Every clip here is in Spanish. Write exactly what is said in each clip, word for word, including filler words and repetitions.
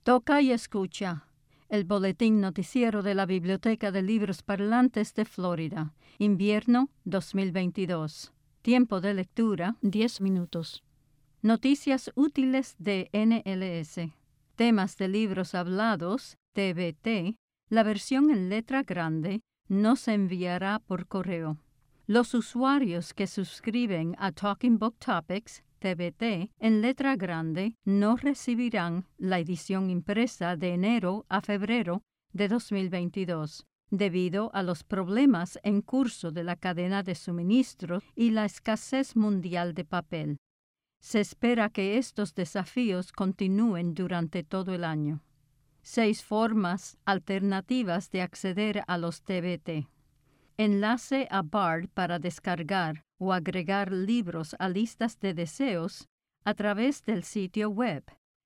Toca y escucha. El boletín noticiero de la Biblioteca de Libros Parlantes de Florida. Invierno dos mil veintidós. Tiempo de lectura, diez minutos. Noticias útiles de N L S. Temas de libros hablados, T B T. La versión en letra grande no se enviará por correo. Los usuarios que suscriben a Talking Book Topics, T B T, en letra grande no recibirán la edición impresa de enero a febrero de dos mil veintidós, debido a los problemas en curso de la cadena de suministro y la escasez mundial de papel. Se espera que estos desafíos continúen durante todo el año. Seis formas alternativas de acceder a los T B T. Enlace a Bard para descargar o agregar libros a listas de deseos a través del sitio web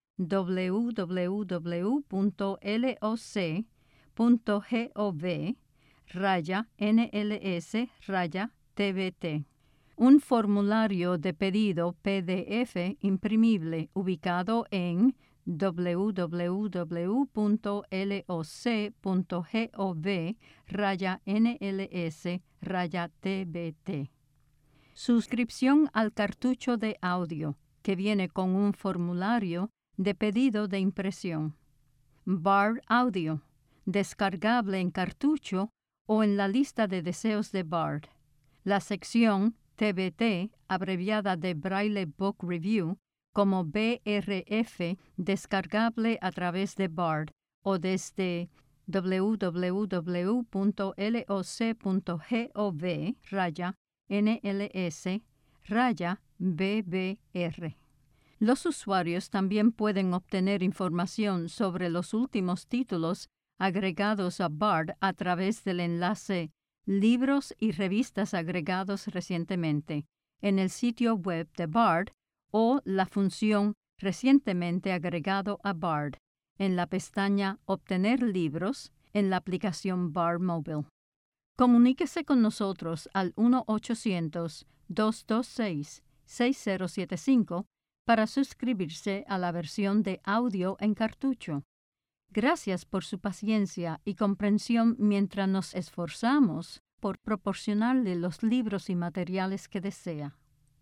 w w w punto loc punto gov raya nls raya tbt. Un formulario de pedido P D F imprimible ubicado en w w w punto loc punto gov raya nls raya tbt. Suscripción al cartucho de audio, que viene con un formulario de pedido de impresión. Bard Audio, descargable en cartucho o en la lista de deseos de Bard. La sección T B T, abreviada de Braille Book Review, como B R F, descargable a través de Bard o desde w w w punto loc punto gov raya nls raya bbr. Los usuarios también pueden obtener información sobre los últimos títulos agregados a Bard a través del enlace Libros y revistas agregados recientemente en el sitio web de Bard o la función Recientemente agregado a Bard en la pestaña Obtener libros en la aplicación Bard Mobile. Comuníquese con nosotros al uno ochocientos, dos dos seis, seis cero siete cinco para suscribirse a la versión de audio en cartucho. Gracias por su paciencia y comprensión mientras nos esforzamos por proporcionarle los libros y materiales que desea.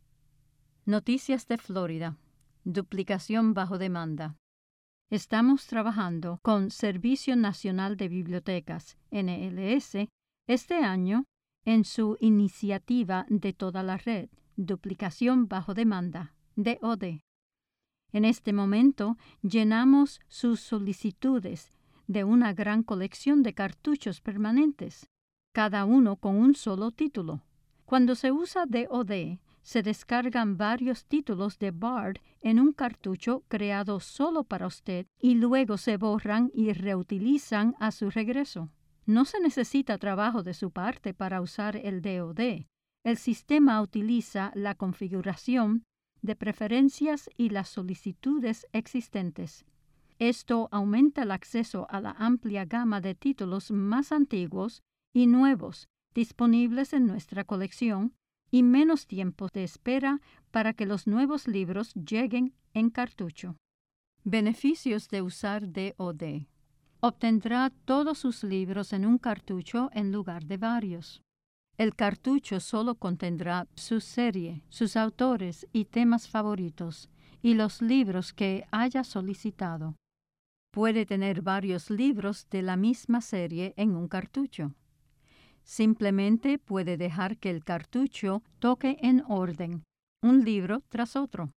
Noticias de Florida. Duplicación bajo demanda. Estamos trabajando con Servicio Nacional de Bibliotecas, N L S, este año en su iniciativa de toda la red, Duplicación bajo demanda, D O D. En este momento llenamos sus solicitudes de una gran colección de cartuchos permanentes, cada uno con un solo título. Cuando se usa D O D, se descargan varios títulos de Bard en un cartucho creado solo para usted y luego se borran y reutilizan a su regreso. No se necesita trabajo de su parte para usar el D O D. El sistema utiliza la configuración de preferencias y las solicitudes existentes. Esto aumenta el acceso a la amplia gama de títulos más antiguos y nuevos disponibles en nuestra colección y menos tiempo de espera para que los nuevos libros lleguen en cartucho. Beneficios de usar D O D. Obtendrá todos sus libros en un cartucho en lugar de varios. El cartucho solo contendrá su serie, sus autores y temas favoritos, y los libros que haya solicitado. Puede tener varios libros de la misma serie en un cartucho. Simplemente puede dejar que el cartucho toque en orden, un libro tras otro.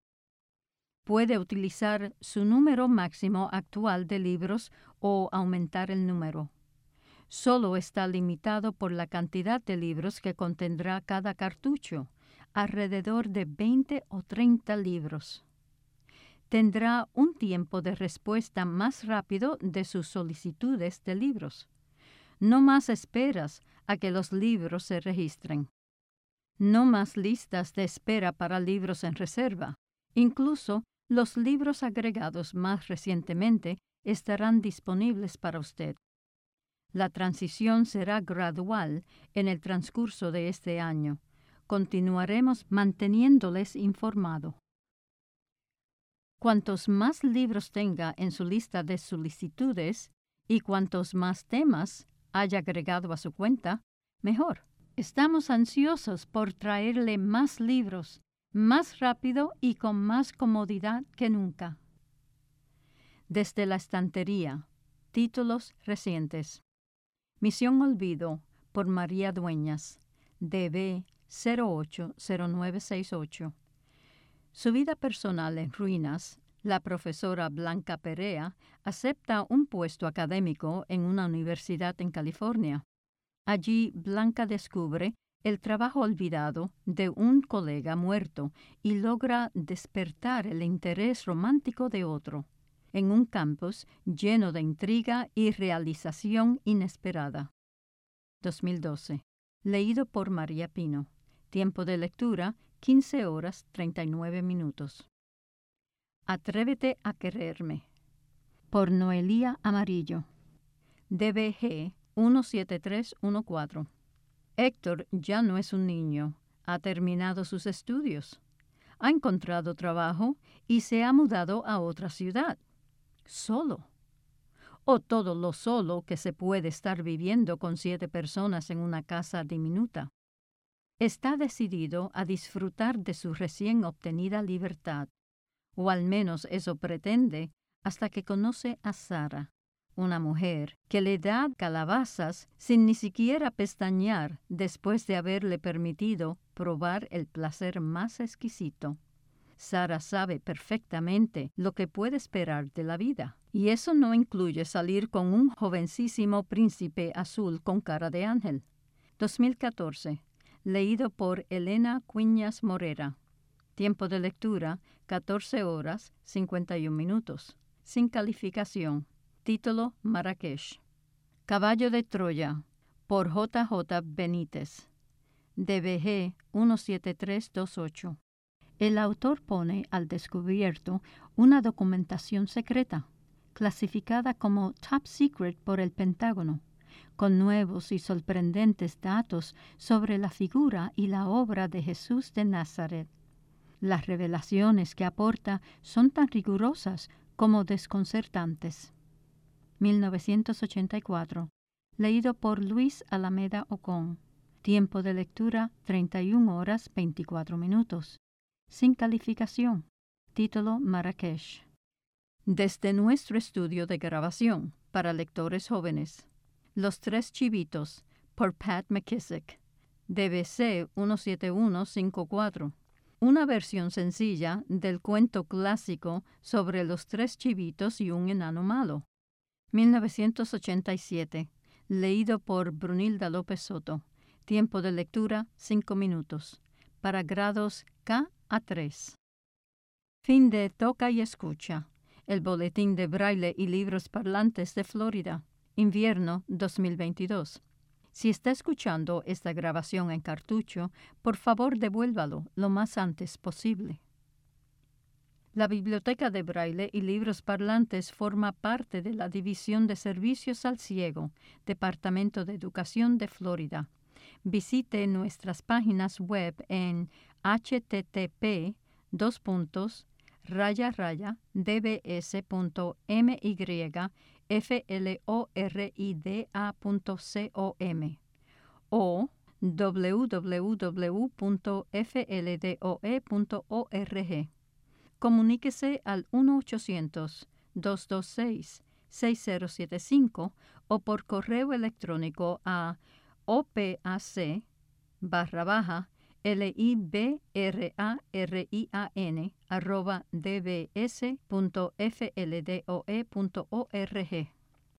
Puede utilizar su número máximo actual de libros o aumentar el número. Solo está limitado por la cantidad de libros que contendrá cada cartucho, alrededor de veinte o treinta libros. Tendrá un tiempo de respuesta más rápido de sus solicitudes de libros. No más esperas a que los libros se registren. No más listas de espera para libros en reserva. Incluso los libros agregados más recientemente estarán disponibles para usted. La transición será gradual en el transcurso de este año. Continuaremos manteniéndoles informado. Cuantos más libros tenga en su lista de solicitudes y cuantos más temas haya agregado a su cuenta, mejor. Estamos ansiosos por traerle más libros, más rápido y con más comodidad que nunca. Desde la estantería. Títulos recientes. Misión Olvido, por María Dueñas, D B cero ocho cero nueve seis ocho. Su vida personal en ruinas, la profesora Blanca Perea acepta un puesto académico en una universidad en California. Allí Blanca descubre el trabajo olvidado de un colega muerto y logra despertar el interés romántico de otro, en un campus lleno de intriga y realización inesperada. dos mil doce. Leído por María Pino. Tiempo de lectura, quince horas treinta y nueve minutos. Atrévete a quererme. Por Noelía Amarillo. D B G uno siete tres uno cuatro. Héctor ya no es un niño. Ha terminado sus estudios. Ha encontrado trabajo y se ha mudado a otra ciudad. Solo. O todo lo solo que se puede estar viviendo con siete personas en una casa diminuta. Está decidido a disfrutar de su recién obtenida libertad, o al menos eso pretende, hasta que conoce a Sara, una mujer que le da calabazas sin ni siquiera pestañear después de haberle permitido probar el placer más exquisito. Sara sabe perfectamente lo que puede esperar de la vida, y eso no incluye salir con un jovencísimo príncipe azul con cara de ángel. dos mil catorce. Leído por Elena Cuñas Morera. Tiempo de lectura, catorce horas, cincuenta y un minutos. Sin calificación. Título, Marrakech. Caballo de Troya, por J J Benítez. D B G uno siete tres dos ocho. El autor pone al descubierto una documentación secreta, clasificada como Top Secret por el Pentágono, con nuevos y sorprendentes datos sobre la figura y la obra de Jesús de Nazaret. Las revelaciones que aporta son tan rigurosas como desconcertantes. mil novecientos ochenta y cuatro. Leído por Luis Alameda Ocón. Tiempo de lectura treinta y una horas veinticuatro minutos. Sin calificación. Título, Marrakech. Desde nuestro estudio de grabación para lectores jóvenes. Los tres chivitos, por Pat McKissick. D B C uno siete uno cinco cuatro. Una versión sencilla del cuento clásico sobre los tres chivitos y un enano malo. mil novecientos ochenta y siete. Leído por Brunilda López Soto. Tiempo de lectura cinco minutos. Para grados K a tres. Fin de Toca y Escucha. El Boletín de Braille y Libros Parlantes de Florida. Invierno dos mil veintidós. Si está escuchando esta grabación en cartucho, por favor devuélvalo lo más antes posible. La Biblioteca de Braille y Libros Parlantes forma parte de la División de Servicios al Ciego, Departamento de Educación de Florida. Visite nuestras páginas web en http dos puntos raya raya dbs.myflorida.com o w w w punto f l d o e punto org. Comuníquese al uno ochocientos dos dos seis seis cero siete cinco o por correo electrónico a opac barra baja libran arroba dbs punto f l d o e punto org.